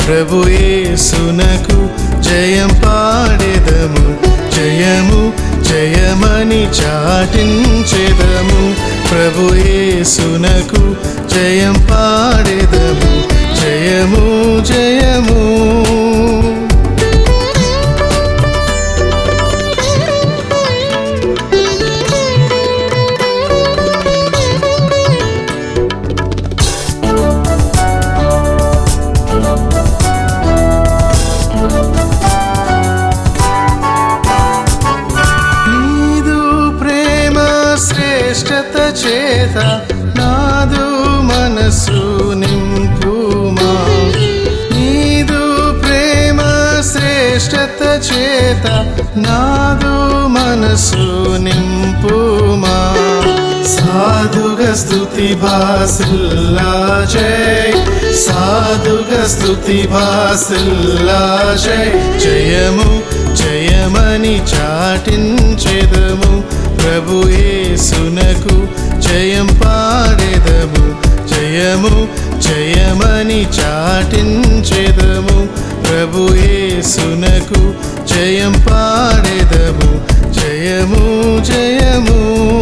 ప్రభు యేసునకు జయం పాడెదము. జయము జయమని చాటించెదము. ప్రభు యేసునకు జయం పాడెదము. జయము జయము. శ్రేష్టత చేత నాదు మనసు నింపుమా. నీదు ప్రేమ శ్రేష్టత చేత నాదు మనసు నింపుమా. సాధుగా స్తుతి భాసిల్లా జై. సాధుగా స్తుతి భాసిల్లా జై. జయము జయమని చాటించెదము. ప్రభు యేసునకు జయం పాడెదము. జయము జయమని చాటించెదము. ప్రభు యేసునకు జయం పాడెదము. జయము జయము.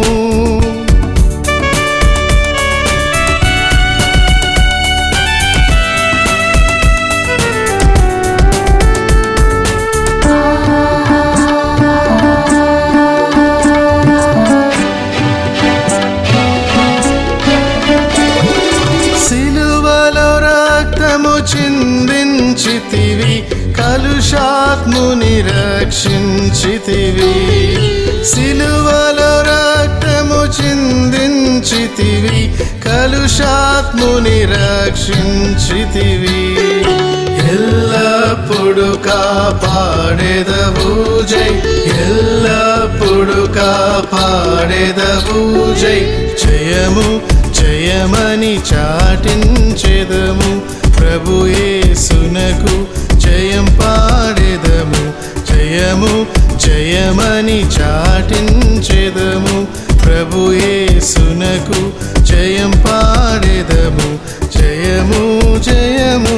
చిందించితివి కలుషాత్ముని రక్షించితివి. సిలువలో రక్తము చిందించితివి కలుషాత్ముని రక్షించితివి. ఎల్లప్పుడు కాపాడెదవు జై. ఎల్లప్పుడు కాపాడెదవు జై. జయము జయమని చాటించెదము. ప్రభు యేసునకు జయం పాడెదము. జయము జయమని చాటించెదము. ప్రభు యేసునకు జయం పాడెదము. జయము జయము.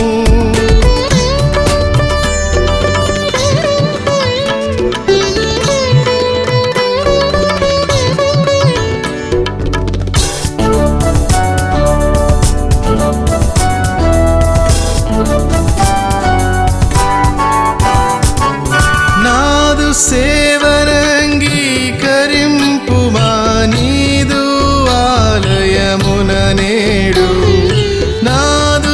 సేవనంగీకరింపుమా నీదు ఆలయమున నేడు. నాదు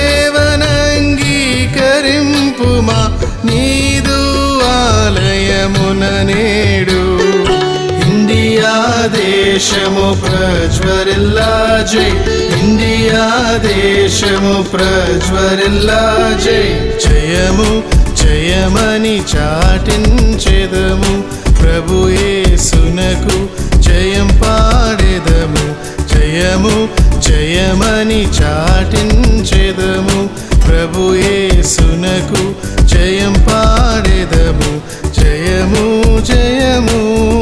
సేవనంగీకరింపుమా నీదు ఆలయమున నేడు. ఇండియా దేశము ప్రజ్వరిల్లా జై. ఇండియా దేశము ప్రజ్వరిల్లా జై. జయము జయమని చాటించెదము. ప్రభు యేసునకు జయం పాడెదము. జయము జయమని చాటించెదము. ప్రభు యేసునకు జయం పాడెదము. జయము జయము.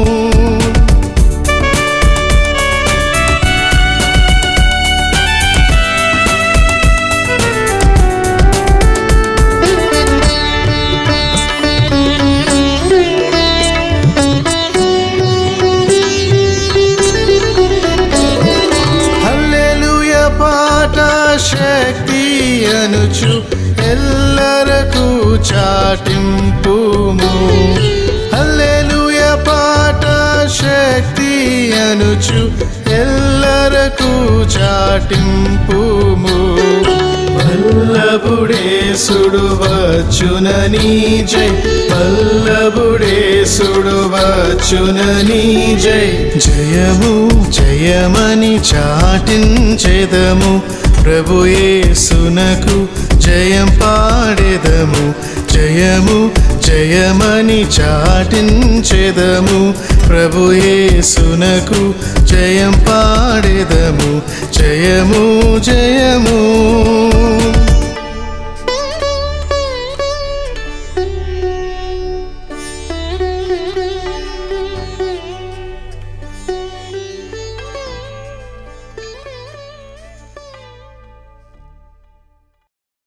శక్తి అనుచు ఎల్లరకు చాటింపుము. హల్లెలూయా పాట శక్తి అనుచు ఎల్లరకు చాటింపుము. వల్లభుడేసుడు వచ్చునని జై. వల్లభుడేసుడు వచ్చునని జై. జయము జయమని చాటించెదము. ప్రభు యేసునకు జయం పాడెదము. జయము జయమని చాటించెదము. ప్రభు యేసునకు జయం పాడెదము. జయము జయము.